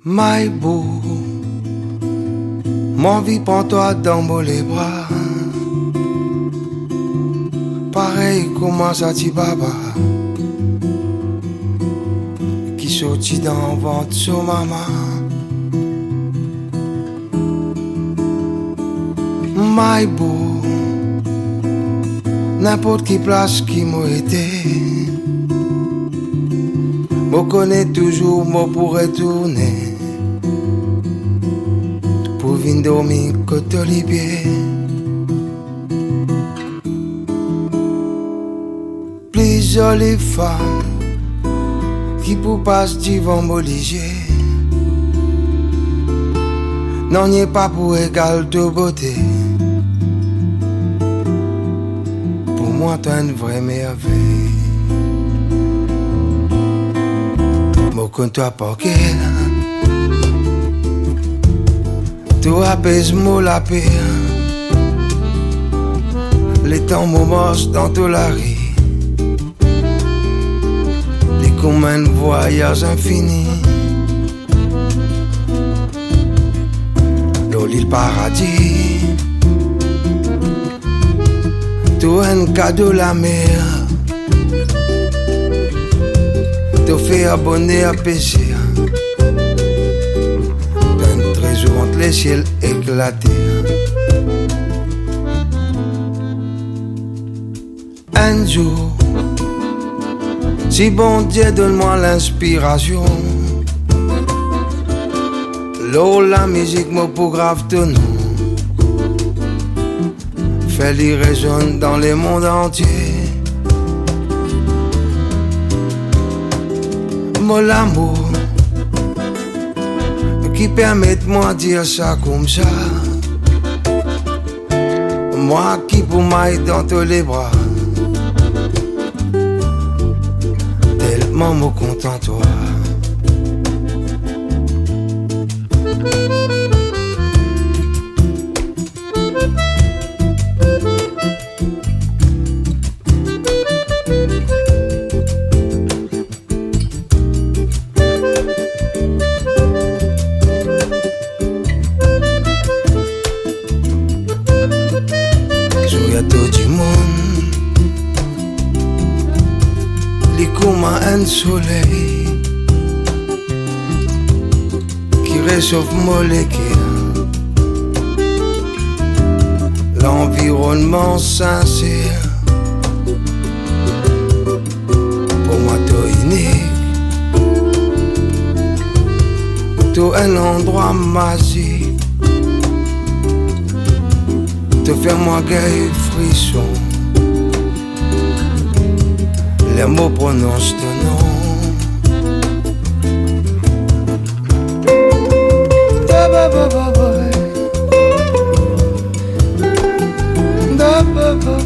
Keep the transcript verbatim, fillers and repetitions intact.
Maïbou, mon vie prend toi dans mon les bras. Pareil comment ça t'y baba qui sortit dans ventre sur maman. Maïbou, n'importe qui place qui m'a été. Moi connais toujours, moi pourrais tourner pour venir dormir côté Olivier. Plusieurs les femmes qui pour passer devant m'obliger. Non, n'y est pas pour égal de beauté. Pour moi, t'as une vraie merveille. Quand toi porqué, tu apaise-moi la paix. Les temps m'ommos dans toute la rue. Les communs voyages infinis. Dans l'île paradis. Tout un cadeau la mer. Te fait abonner à pécher. Un trésor entre les ciels éclatés. Un jour, si bon Dieu donne-moi l'inspiration, l'eau, la musique, mon pour grave ton nom. Fais-les résonne dans les mondes entiers. Mon l'amour qui permet de moi dire ça comme ça. Moi qui pour m'aille dans tous les bras. Tellement me content toi. Un soleil qui réchauffe molécule, l'environnement sincère. Pour moi, t'es unique, t'es un endroit magique. Te faire moi gay frisson. Les mots prononcent ton nom. Da ba ba ba ba, da ba ba.